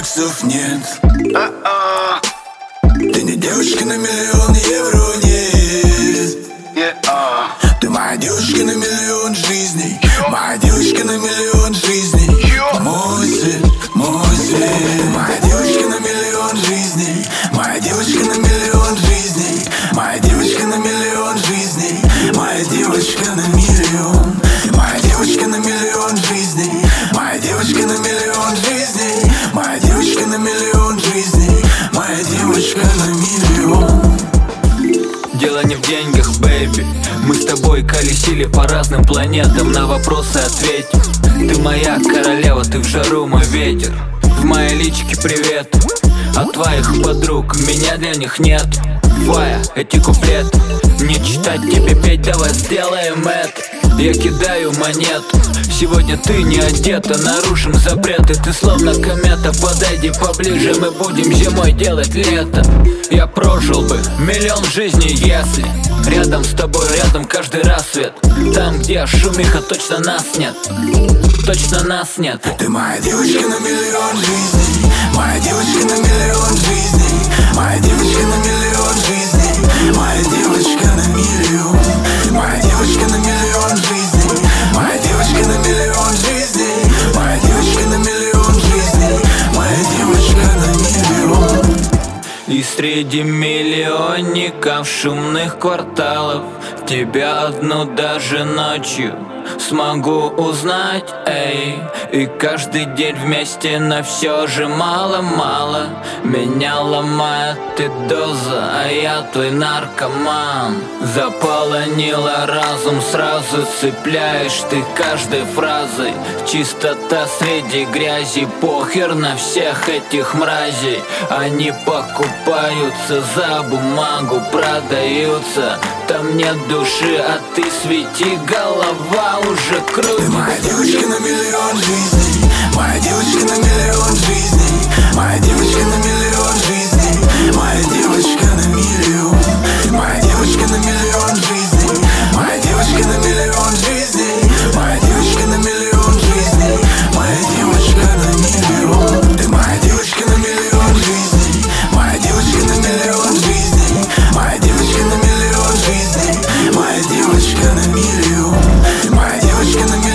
баксов нет. Ты не девушка на миллион евро, нет. Ты моя девушка на миллион жизней. Моя девушка на миллион жизней. Мой свет, мой свет. Моя девушка на миллион жизней. Моя девушка на миллион жизней. Моя девушка на миллион жизней. Моя девушка на миллион. Моя девушка на миллион жизней. Моя девушка на миллион жизней. Моя девушка на миллион жизней. Моя девушка на миллион. Дело не в деньгах, бэйби. Мы с тобой колесили по разным планетам. На вопросы ответим. Ты моя королева, ты в жару мой ветер. В моей личке привет от твоих подруг, меня для них нет. Фая, эти куплеты не читать тебе петь, давай сделаем это. Я кидаю монету, сегодня ты не одета, нарушим запреты. Ты словно комета, подойди поближе, мы будем зимой делать лето. Я прожил бы миллион жизней, если рядом с тобой, рядом каждый рассвет. Там, где шумиха, точно нас нет. Точно нас нет. Ты моя девочка на миллион жизней. Моя девочка на миллион жизней. Моя девочка на миллион жизней. Моя девочка на миллион. Моя девочка на миллион жизней. Моя девочка на миллион жизней. Моя девочка на миллион жизней. Моя девочка на миллион. И среди миллионников шумных кварталов тебя одну даже ночью смогу узнать, эй. И каждый день вместе, но все же мало-мало. Меня ломает ты доза, а я твой наркоман. Заполонила разум, сразу цепляешь ты каждой фразой. Чистота среди грязи, похер на всех этих мразей. Они покупаются за бумагу, продаются. Там нет души, а ты свети, голова уже крутится. Ты моя девочка на миллион жизней. Моя девочка на миллион жизней. Моя девочка на миллион жизней. Моя девочка на миллион. Моя девочка на миллион жизней. Моя девочка на миллион жизней. Моя девочка на миллион жизней. Моя девочка на миллион. Ты моя девочка на миллион жизней. Моя девочка на миллион жизней. Моя девочка на миллион жизней. Моя девочка на миллион. Моя девочка на миллион.